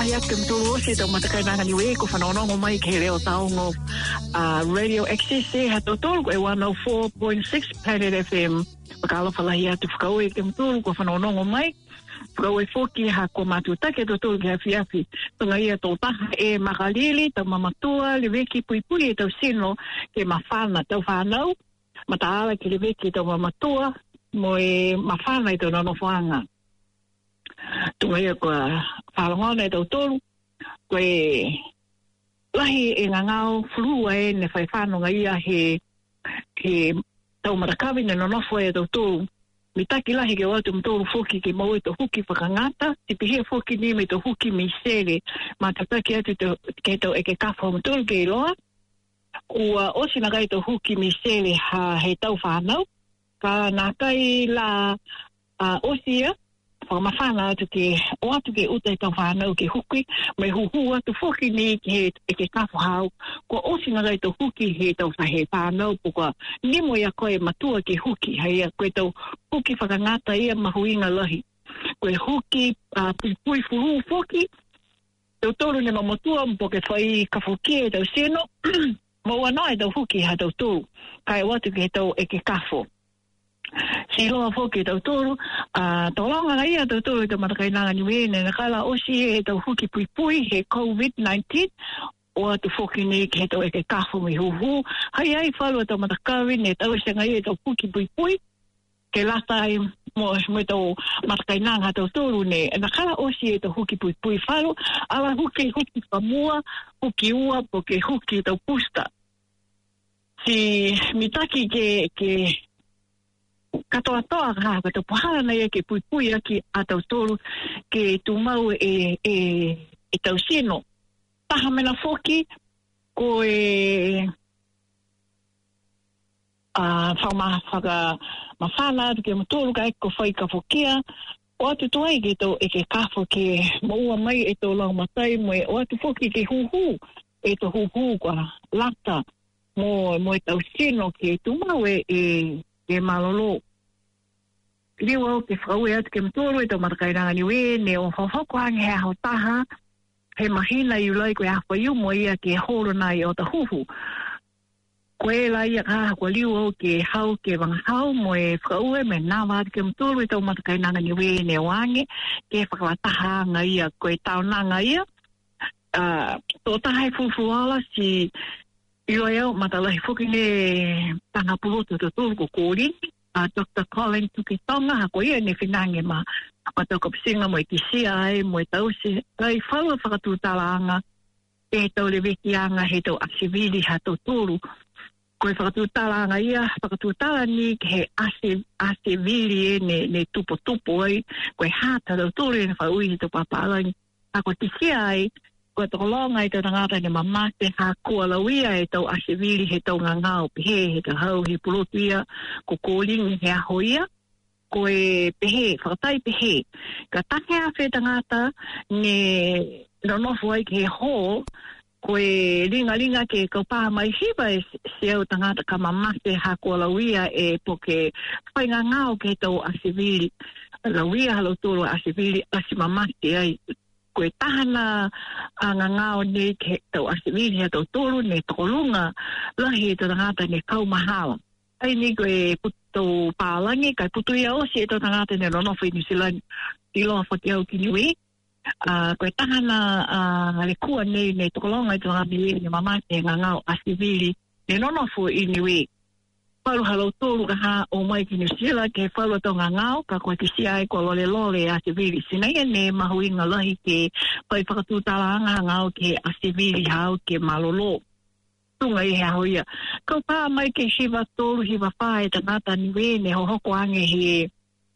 ya kem tu se to mata kana ni we ko fanono mo mai ke leo taongo Radio Access ha to tol ko 104.6 Planet FM pakalo fala ya tu fkau kem tu ko fanono mo mai ko e foki ha ko matuta ke to tol ke fiafi to ngai to ta e magalili to mamatua le veki pui to sino ke mafana to fanau mata ke le veki to mamatua mo e mafana to no fanga tu ngai ko falongone to tol ko lahi e ngangao flua e ne fai whanonga ia he tau marakawi ne no foi to tol mitaki lahi ke watu mtoro foki ke mau to huki whakangata tipihe foki ni me to huki misere matataki atu ke to eke kafo mtoro ke loa ua osi na kai to huki misere ha he tau whanau ka na kai la osia whamawhana atu ke o atu ke uta e tau whanau ke huki me huhu atu foki ni ke eke kafo hau ko osi na kai to huki he tau whahe whanau puka nimo ia koe matua ke huki hei koe tau huki whakangata ia mahuinga lahi koe huki pui furu foki tau tolu ne mamatua mpo ke whai kafokie tau seno mo wanoa e tau huki ha tau tolu kai watu ke tau eke kafo si loa foki tau tolu tau longa ngai a tau tolu tau matakainanga ni wene na kala osi e tau huki pui he COVID-19 o atu foki ni ke tau eke kafo me huhu hai ai whalu tau matakawi ne tau se ngai e tau huki pui ke lata ai mo tau matakainanga tau tolu ne na kala osi e tau huki pui whalu ala huki whamua huki ua po ke huki tau pusta si mitaki ke katoa toa ka tau pahara nei ke pui aki a tau tolu ke tu mau e tau sino taha mena foki ko whaka mawhana ke matolu ka eko whai ka fokia o atu tuai ke tau e ke kafo ke maua mai e tau lau matai mo o atu foki ke huhu e tau huhu kwa lata mo e tau sino ke tu mau e malolo liwa ke whau e atu ke matolu e tau matakairanga ni we ne o whawhako hangi hea hau taha he mahina i ulai koe hawha iu mo ia ke horo nai o ta huhu. Koe la ia kaha kua liwa ke hau ke wangahau mo e whau e me nawa atu ke matolu e tau matakairanga ni we ne wange ke whakawataha nga ia koe tau nanga ia. Tō taha e fufuala si iwa iau matalahi whuki ne tanga puloto to tolu ko kōrini. Dr. Colin Tukitonga hako ia ne whinange ma toko pisinga mo i kisia ai mo i tausi ai whaua whakatūtalanga e tau le wekianga he tau asivili ha tau tolu koe whakatūtalanga ia whakatūtala ni ke he asivili e ne tupo ai koe hata tau tolu e ne whaui he tau papalangi hako kisia ai koe toko longa i tau tangata ne mamate ha kua lauia e tau asivili he tau ngangao pehe he tau hau he pulotu ia ko kōlingi he aho ia koe pehe, whakatai pehe ka take a whe tangata ne nonofu ai ke ho koe ringa ke kaupaha mai hiba e se au tangata ka mamate ha kua lauia e po ke whainga ngao ke tau asivili lauia halau tolo asivili asimamate ai koe tahana ngangao ne ke tau asivili ha tau tolu ne tokolunga lahi e tau tangata ne kaumahala. Ai ni koe puto pālangi kai putu ia osi e tau tangata ne ronofu i New Zealand i loa whati au ki niwi. Koe tahana le kua ne tokolunga i tau tangata ne mamate ngangao asivili ne ronofu i niwi. Paru halau tolu ka ha o mai ki New Zealand ke whaua tau ngangao ka koe ki sia e kua lole asivili. Sinai ne mahuinga lahi ke pai whakatūtalanga ngao ke asivili hau ke malolo. Tunga i hea hoia. Kau pā mai ke hiwa tolu hiwa whae tangata ni wene ho hoko ange he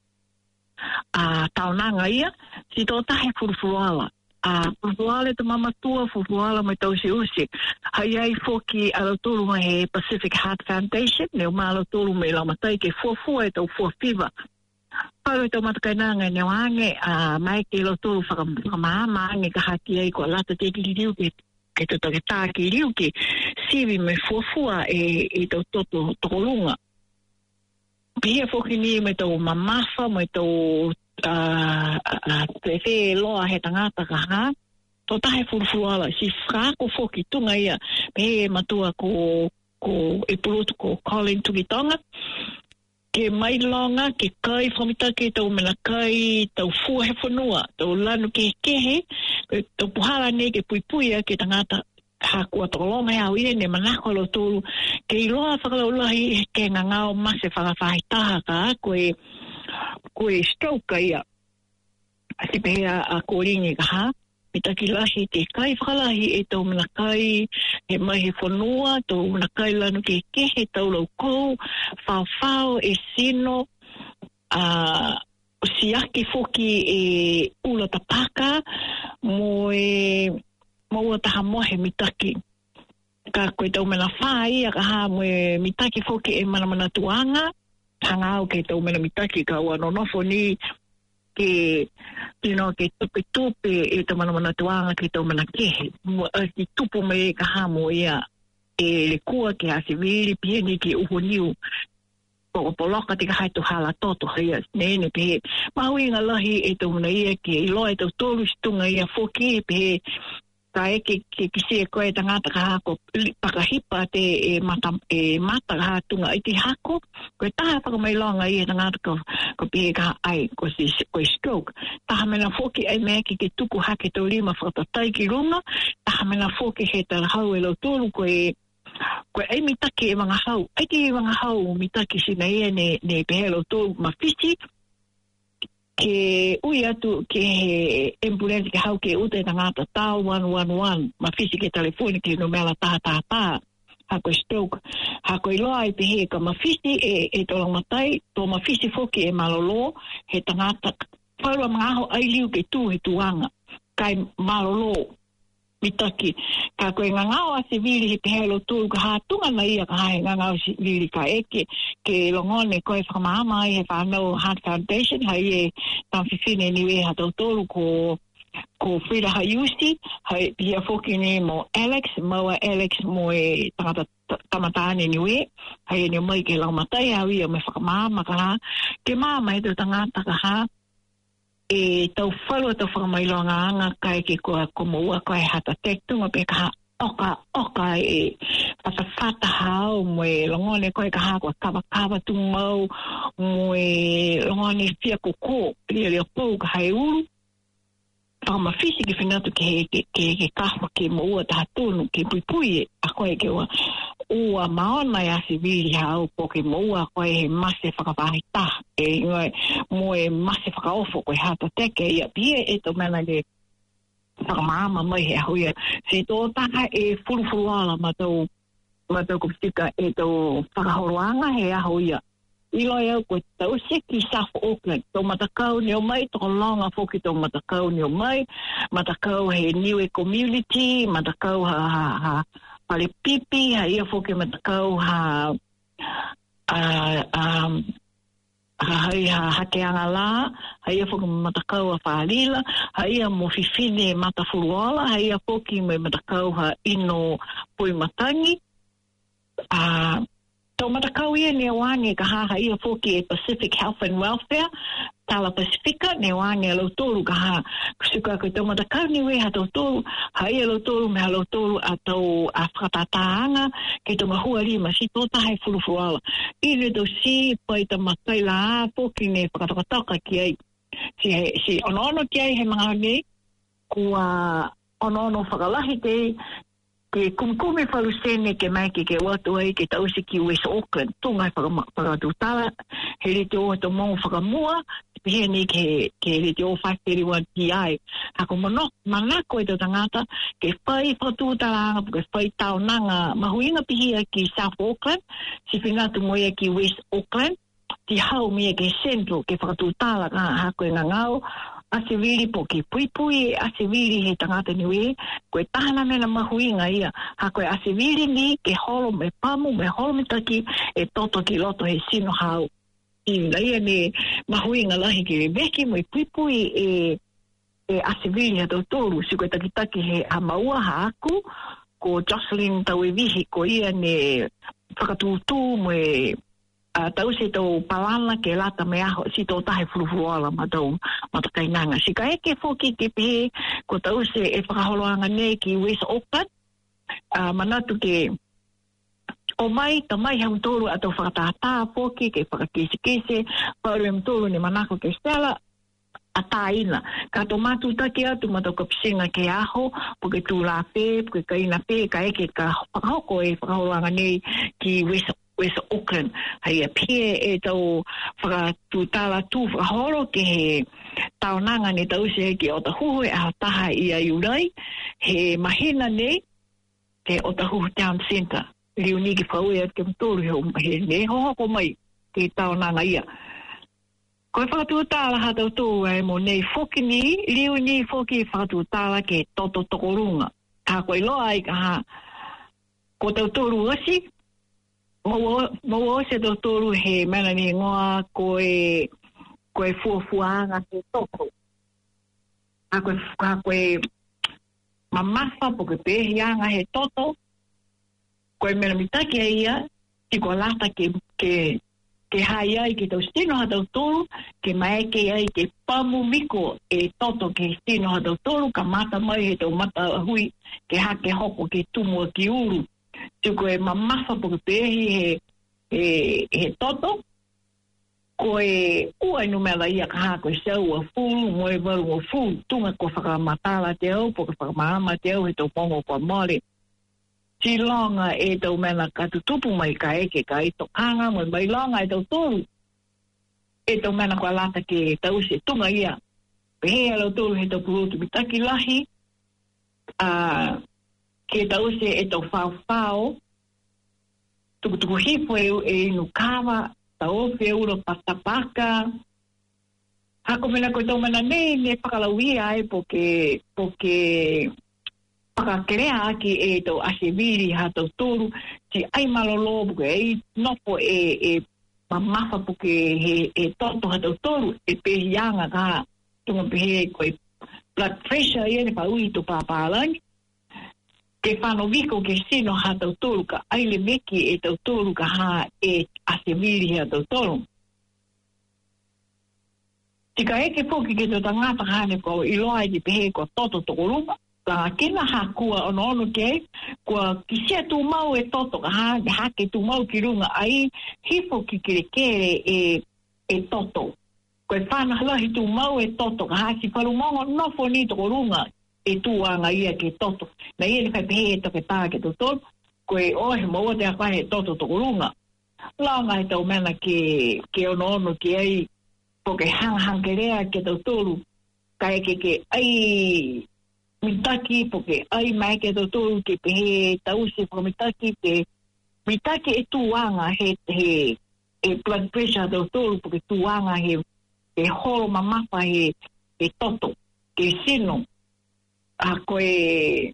taunanga ia. Si tō tahe furufuala. Furufuala te mamatua, furufuala mai tausi usi. Hai ai foki alo tolu mai he Pacific Heart Foundation. Neo malo tolu mai lamatai ke fuafua e tau fuafiva. Pau e tau matakainanga e neo ange mai ke lo tolu whakamahama ange ka haki ai kua lata te kiriu ke te tāki riu ke siwi me fuafua e tau toto tokolunga. Pia foki ni me tau mamafa, me tau te loa he tangata ka ha. to tahe fulufuala si frako foki tunga ia pe matua ko e pulutu ko Colin Tukitonga ke mai longa ke kai whamita ke tau mena kai tau fua he whanua tau lanu ke kehe tau puhala ne ke puipuia ke tangata hakua tolonga hea uia ne manako lo tolu ke iloa whakalaulahi ke ngangao mase whakawhahitaha ka koe stroke ia asi pehea a kōringi ka ha mitaki lahi te kai whakalahi e tau mana kai he mai he whanua tau mana kai lanu ke kehe tau lau kou whao e sino siaki foki e ula tapaka mo maua taha mohe mitaki. Ka koe tau mena whai, a ka ha moe mitaki foki e mana tuanga, hanga au ke tau mena mitaki ka ua nonofo ni ke, ke tupe e tau mana tuanga ke tau mena kehe. Ki tupu me ka ha mo ia e le kua ke hasi viri pieni ke uhoniu. Poloka te ka hai tu hala toto hea nene pe maui ngā lahi e tau mena ia ke iloa e tau tolu stunga ia foki pe ka ke kise koe tangata ka hako pakahipa te e mata ka hatunga i te hako koe taha whakamailonga i e tangata ko pihe ka ai koe stroke taha mena foki ai mea ke tuku hake tau lima whakatatai ki runga taha mena foki he tala hau e lau tolu koe ai mitaki e mga hau ai ke mga hau mitaki sina ia ne pehe lau tolu mawhisi ke ui atu ke ambulance ke hau ke uta tangata tau 111 ma fisi ke telefoni ke numela taha hako stroke hako iloa i pehe ka ma fisi e tolang matai to ma fisi foki e malolo he tangata whaua mga aho ai liu ke tu he tuanga kai malolo mitaki ka koe ngangao a se vili he pehe lo tu ka hatunga na ia ka hae ngangao si vili ka eke ke longone koe whakamama i he whanau Heart Foundation hai e tamwhiwhine niwe ha tautolu ko Frida Hayusi hai pia foki ni mo Alex maua Alex mo e tangata tamatane niwe hai ni mai ke lau matai hau ia me whakamama ka ha ke mama e tau tangata ka ha e tau whalua tau whakamailoanga anga kai ke koa komoua koe hata tektunga pe ka oka e whatawhata hao mo e longone koe ka hako kawa tumau mo e longone fia koko lia pou ka hai uru whakama fisi ki whinatu ke kahwa ke moua taha tonu ke puipui a koe ke ua maona ya si vili hao po ke moua koe he mase whakawahita mo e mase whakaofo koe hata teke ia pia e to mena le whakamama mai he ahuia se tō taka e furu matau kuptika e tō whakahoroanga he ahuia ilo ia koe tau seki South Auckland tō matakau ni o mai tō longa foki tō matakau ni o mai matakau he niwe community matakau ha pale pipi ha ia foki matakau ha hai ha hakeanga la ha ia foki matakau a whaalila ha ia mo fifine matafuruola ha ia foki me matakau ha ino pui matangi tau matakau ia ne wange ka ha ia foki e Pacific Health and Welfare Tala Pacifica ne wange lau tolu ka ha kusuka koe tau matakau ni we ha tau tolu ha ia lau tolu me ha lau tolu a tau a whakatataanga ke tau mahua lima si tōta hai furufuala ine tau si pai ta matai la foki ne whakatakataka ki ai si ono ki ai he mga ne kua ono whakalahi te ke kumkume whalusene ke mai ke watu ai ke tausi ki West Auckland tungai whakatutala he rite o to mong whakamua pihe ni ke rite o 531 PI hako manako e to tangata ke whai whakatutala ke whai taonanga mahuinga pihe ki South Auckland si whinatu moia ki West Auckland ti hau mia ke Central ke whakatutala hako e ngangau ase vili po ke puipui ase vili he tangata niwe koe tahana mena mahuinga ia ha koe ase vili ni ke holo me pamu me holo me taki e toto ki loto he sino hau i laia ne mahuinga lahi ke veki mo i puipui e ase vili ha tau toru si koe taki he hamaua ha aku ko Jocelyn tau e vihi ko ia ne whakatutu mo tau se tau palana ke lata me aho si tau tahe furufuruala ma tau matakainanga. Si ka eke foki ke pehe ko tau se e whakaholoanga ne ki West Auckland, manatu ke o mai, ta mai hau tolu a tau whakatahata foki ke whakakese-kese, paru em tolu ni manako ke stela, a tāina. Ka tō mātu take atu ma tau kapisinga ke aho, po ke tūlā pē, po ke kaina pē, ka eke ka whakahoko e whakaholoanga nei ki West Auckland. Hei a pie e tau whakatūtala tū whakaholo ke he taonanga ne tau se ki o ta huhu e aho taha i a iurai, he mahina nei ke o ta huhu Town Centre. Liu ni ki whaue at ke mtoro he ne hohoko mai ke taonanga ia. Koe whakatūtala hatau tō e mo nei whoki ni, liu ni whoki whakatūtala ke toto tokorunga. Ka koe loa i ka ha, ko tau tōru asi, mau se tau tōru he mana ni ngoa koe fuafuanga ke toko. Ka koe mamasa po ke pehianga he toto, koe mena mitaki a ia, ki ko lata ke hai ai ke tau stino ha tau tolu, ke maeke ai ke pamu miko e toto ke stino ha tau tolu, ka mata mai he tau mata hui, ke hake hoko ke tumua ki uru. Tuko e mamasa po ke pehi he toto, ko e ua numela ia ka hako e sau a fulu, moe varu a fulu, tunga ko whakamatala te au, po ka whakamahama te au he tau pongo kwa mole. Si longa e tau mena katutupu mai ka eke ka ito kanga mai longa e tau tolu. E tau mena kua lata ke tau se tunga ia. Pehe alau tolu he tau purutu mitaki lahi. Ke tau se e tau whao. Tukutuku hipo e inu kawa. Tau ofe e uro patapaka. Hako mena koe tau mena ne whakalauia e poke whakakerea aki e tau asewiri ha tau tolu, ti ai malolo puke ei nopo e mamafa puke he toto ha tau tolu, e pehianga ka tunga pehe koe blood pressure e ne pa ui tu papalangi. Ke whano wiko ke sino ha tau tolu ka aile meki e tau tolu ka ha e asewiri ha tau tolu. Tika eke poki ke tau tangata hane ko iloa i pehe ko toto tokoruma, ka kena hakua ono ke kua kisia tu mau e toto ka ha ke tu mau ki runga ai hifo ki kere e toto ko e whana halahi tu mau e toto ka ha ki paru mongo nofo ni toko runga e tuanga ia ke toto na ia ni pehe e toke tā ke toto ko e ohe maua te akwa he toto toko runga langa he tau mena ke ono ke ai po ke hangkerea ke tau tolu ka e ke ai mitaki porque ai mai que doutor que pe tau se por mitaki que mitaki e tuanga he blood pressure doutor porque tuanga he holo mamapa he toto que sino a koe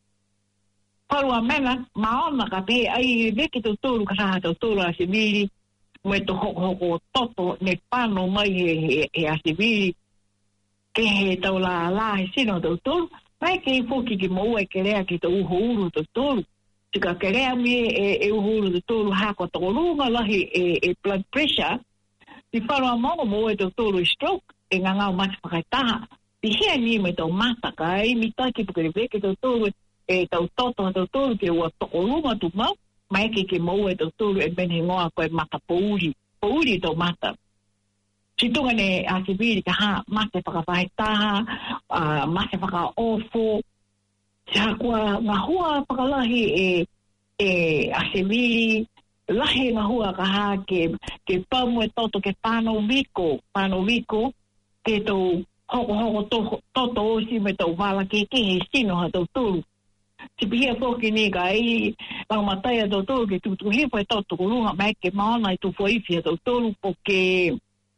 paru amena maona ka pe ai ve que doutor ka sa doutor a sibiri mo to hoko toto ne pano mai he a sibiri que he tau la he sino doutor. Mai ke foki ki mo e kerea ki to uhuru to tolu. Tika kerea mi e uhuru to tolu ha ko to lunga lahi e blood pressure. Ti faro mo e to tolu stroke e nganga o mati pakaitaha. Ti hea ni me to mata kai mi taki porque ve ke to tolu e to toto to tolu ke o to lunga tu mau. Mai ke mo e to tolu e bene ngoa ko e mata pouri to mata. Si tunga ne a sibiri ka ha mate whakawhaitaha, mate whakaofo, si hakua ngā hua whakalahi e a sibiri, lahi ngā hua ka ha ke pamu e toto ke pāno wiko, ke tau hoko toto osi me tau wala ke he sino ha tau tulu. Si pihia whoki ni ka ei langamatai a tau tulu ke tutu hipo e toto kurunga mai ke maana i tu whaifi a tau tulu po ke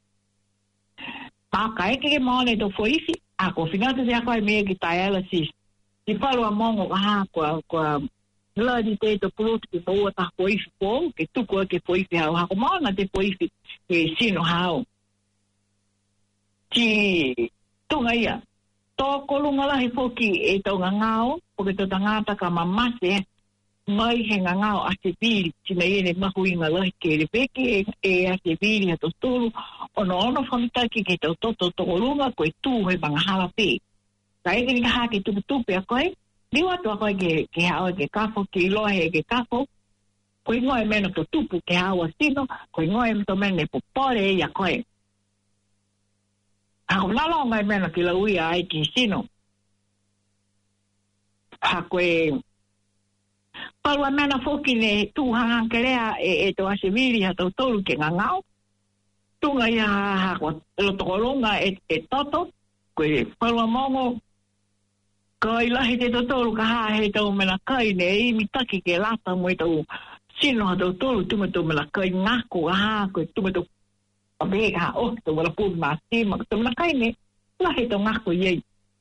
Maka e ke maone to foifi, a ko finata se akwa me ki dialysis. Ti palo a mongo ka kwa bloody te to pulutu ki po ta foifi po, ke tuko ke foifi hao, ha ko maona te foifi ke sino hao. Ti tunga ia, to kolunga lahi foki e tau ngangao, po ke to tangata ka mamase, mai he ngangao a te piri, tina ene mahu inga lahi ke re peke e a te piri a to tolu, ono whamitaki ke tau toto tokolunga koe tū he bangahala pē. Ka eke ni ka hā ke tuputupe a koe, niwa tua koe ke hawa ke kafo, ke iloa he ke kafo, koe ngoe mena to tupu ke hawa sino, koe ngoe mto mene popore e a koe. Hako nalonga mena ki laui a ai ki sino. Ha koe parua mena foki ne tūhanga kerea e to aseviri ha tau tolu ke ngangau. Tunga ia hako lotokolonga e toto, koe parua mongo, ka ilahi te tolu ka haa he tau mena kai ne i mitaki ke lata mo e tau sino ha tau tolu tunga tau mena kai ngako haa koe tunga tau pabeka haa oh tau wala pūri mātima tau mena kai ne lahi tau ngako iei.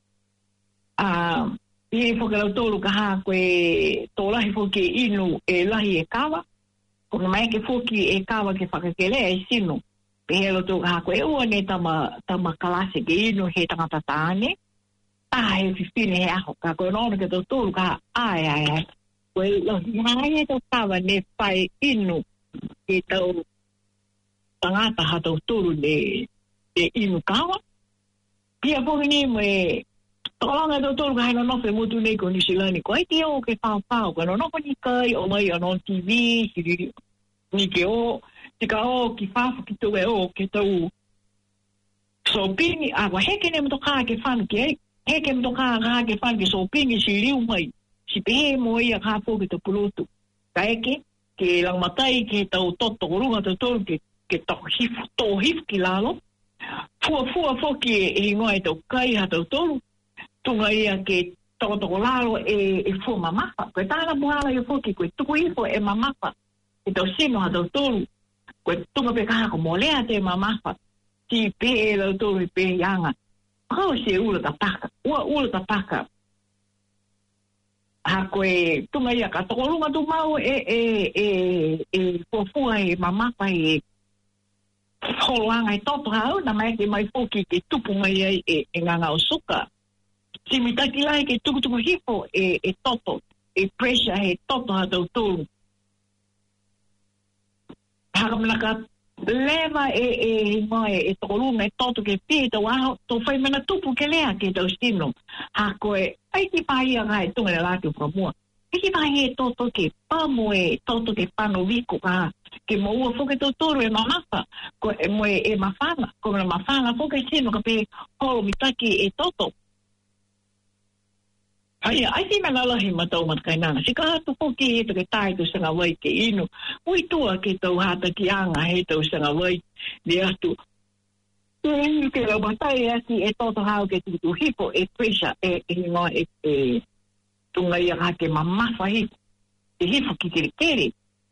I whakalau tolu ka haa koe tō lahi whoki inu e lahi e kawa. Kona mai ke whoki e kawa ke whakakele e sino. Pehelo tō ka haa koe ua ne tama kalase ke inu he tangata tāne. He whiwhine he aho. Ka koe nōna ke tō tōru ka haa ai. Koe lahi hae tō kawa ne whai inu ke tau tangata ha tō tōru ne inu kawa. Pia whoki ni mo e Tolanga do tolu ka no fe mutu nei ko ni silani ko ai tio ke pau ko no ko ni kai o mai on TV ni ke o tika o ki fa ki to o ke to so pini agua heke ne mo ka ke fan ke heke mo ka ke fan ke so pini si liu mai si pe mo ia ka fo ke to pulutu ka eke ke lang matai ke to toto runga to tolu ke to hif ki lalo fu ki e ngoi to kai ha to tolu tunga ia ke toko lalo e fu mamafa. Koe tāna buhala i fuki, koe tuku ifo e mamafa. E tau sino ha tau tolu. Koe tunga pe kaha ko molea te mamafa. Ti pe e lau tolu i pe ianga. Kau se ula tapaka. Ula tapaka. Ha koe tunga ia ka toko lunga tu mau e fuafua e mamafa e holoanga e toto hau. Na mai ke mai fuki ke tupunga ia e nganga o suka. Si mitaki lai ke tuku hifo e toto, e pressure he toto ha tau tolu. Haka manaka leva e tokolunga e toto ke pie tau aho, tau whai mena tupu ke lea ke tau stino. Hako e, ai ki pahi a ngai tunga le latu whamua. Ai ki pahi e toto ke pamo e toto ke pano wiko ka ke mo ua whoke tau tolu e mamafa, ko e mo e mawhana, ko mena mawhana whoke stino ka pe holo mitaki e toto. Ai si mana lahi matau mat kainana. Si ka hatu poki he to ke tai to sanga wai ke inu. Ui tua ke tau hata ki anga he tau sanga wai. Ni atu. Ui ke lau matai asi e toto hao ke tutu hipo e pressure e hingoa e tunga ia ka ke mamafa hipo. E hipo ki kere.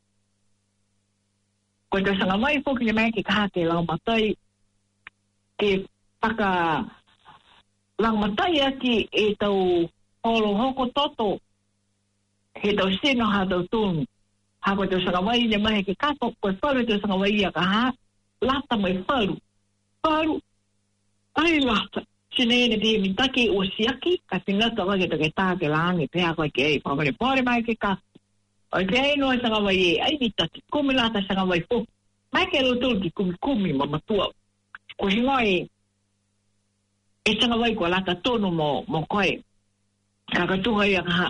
Koe tau sanga wai poki ni mai ke ka ke lau matai ke paka lau matai asi e tau holo hoko toto he tau sino ha tau tunu. Ha koe tau sangawai ne mahe ke kato, koe wharu tau sangawai a ka ha, lata mai wharu. Wharu, ai lata. Sine ene te mitake o siaki, ka tingata wake to ke tā ke laange, pēha koe ke ei, whakone pōre mai ke kato. O ke ei noa sangawai e, ai mitake, kumi lata sangawai fo. Mai ke lo ki kumi mamatua. Ko hingoi e sangawai ko lata tonu mo koe. Kakatuha ia kaha,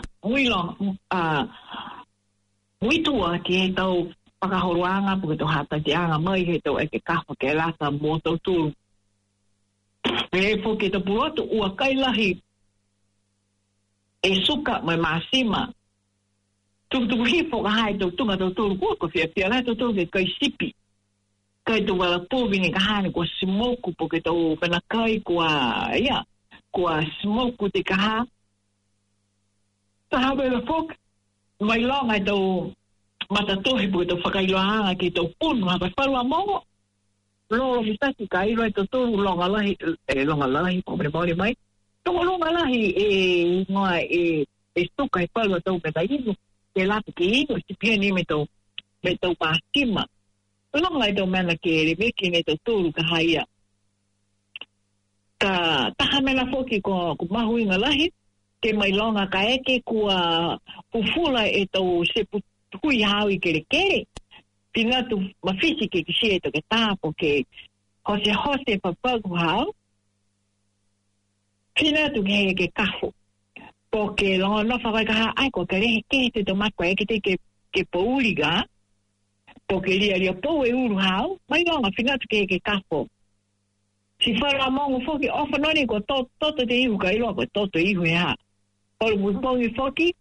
muitua ki he tau whakahoroanga, puke tau hata ki anga mai he tau eke kafa ke lata mō tau tūru. He fuke tau purotu, ua kailahi e suka mai māsima. Tukutuku hifo ka hae tau tunga tau tūru, kua ko fia lai tau tūru ke kai sipi. Kai tau wala pōvini ka hane kua simoku, puke tau pena kai kua simoku te kaha. Tahawe la fok, mai longa tau matatohi puke tau whakailoanga ki tau punu, hapa wharua mongo. Lolo mitaki ka iro e tau tōru longa lahi, komene mauri mai. Tonga longa lahi e ngoa e stuka e wharua tau peta inu, ke latu ki inu, si pieni me tau pātima. Longa e tau mena ke reveki ne tau tōru ka haia. Ka taha mena foki ko mahuinga lahi, ke mai longa ka eke kua pufula e tau se hui hau I kere. Pina tu mawhisi ke kisi e to ke tāpo ke hose papagu hau. Pina tu ke kafu. Po ke longa no whawai ka ai ko ke rehe ke te to makwa e te ke pouriga. Po ke lia pou e uru hau. Mai longa pina tu ke kafu. Si whara mongo whoki ofa noni ko toto te ihu ka iloa ko toto ihu e ha. Olu mutongi whoki.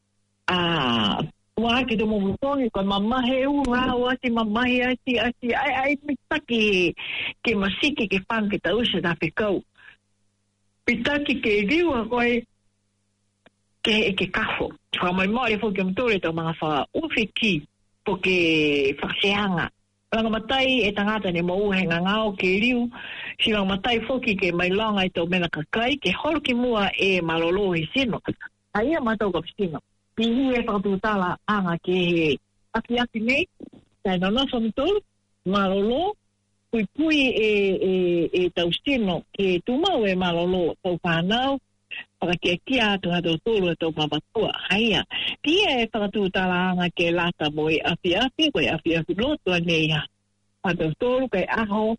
Ua ake to mutongi ko mamahe uru hau ati mamahe ati ai mitaki ke masiki ke whanke ta usa ta whekau. Pitaki ke riua koe ke kafo. Whamai maori whoki mtore tau mga wha uwhiki po ke whaseanga. Langa matai e tangata ne mo uhenga ngao ke riu. Si langa matai whoki ke mai longa I tau mena kakai ke holo ki mua e malolo he sino. Aia matau ka pisino. Pihu e whakatutala anga ke he aki nei. Tai nana whamtolu, malolo. Pui e tau sino ke tumau e malolo tau whanau. Whakakia atu hatau tolu e tau mamatua. Aia. Pia e whakatutala anga ke lata mo e api koe api loto anei ha. Hatau tolu kai aho.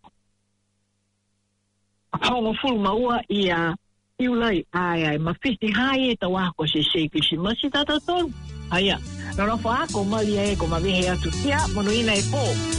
Hongo fulu maua ia iulai ai mawhiti hai e tau ako se kisi masi tata tolu. Aia. Nora wha ako mali e ko mawehe atu kia mono ina e po.